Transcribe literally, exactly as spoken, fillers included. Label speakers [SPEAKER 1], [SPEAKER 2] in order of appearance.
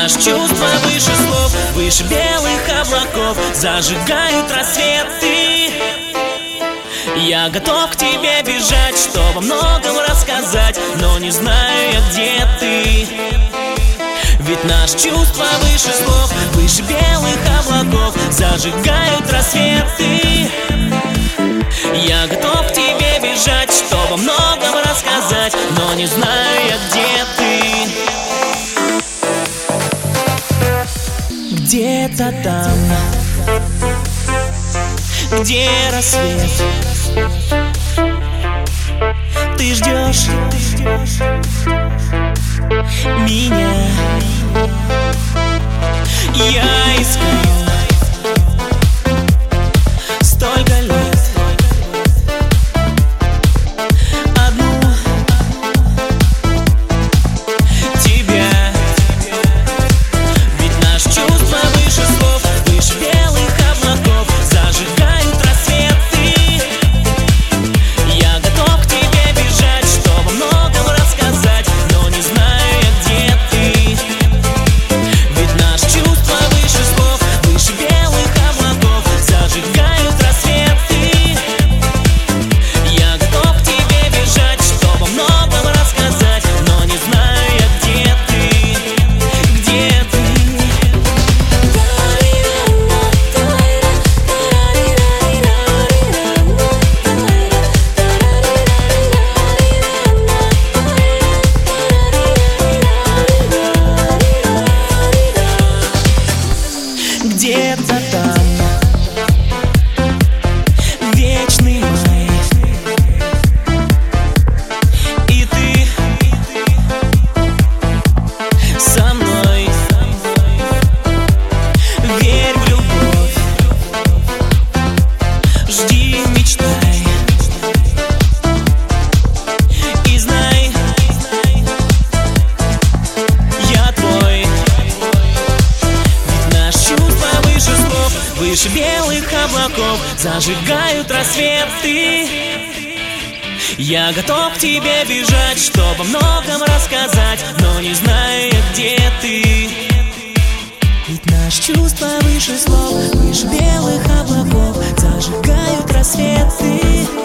[SPEAKER 1] Наш чувства выше слов, выше белых облаков, зажигают рассветы. Я готов к тебе бежать, чтобы о многом рассказать, но не знаю я, где ты. Ведь наши чувства выше слов, выше белых облаков, зажигают рассветы. Я готов к тебе бежать, чтобы о многом рассказать, но не знаю я, где ты. Где-то там, где рассвет, ты ждешь меня. Я искал столько лет одну тебя. Ведь наши чувства выше слов, выше белых облаков, зажигают рассветы. Я готов к тебе бежать, чтобы о многом рассказать, но не знаю я, где ты. Ведь наши чувства выше слов, выше белых облаков, зажигают рассветы. Я готов к тебе бежать, чтобы о многом рассказать, но не знаю я, где ты, где ты. Где-то там вечный май, и ты со мной. Верь в любовь, жди, мечтай, и знай, я твой. Ведь наши чувства выше слов, выше белых облаков, зажигают рассветы. Я готов к тебе бежать, чтобы о многом рассказать, но не знаю я, где ты. Ведь наши чувства выше слов, выше белых облаков, зажигают рассветы.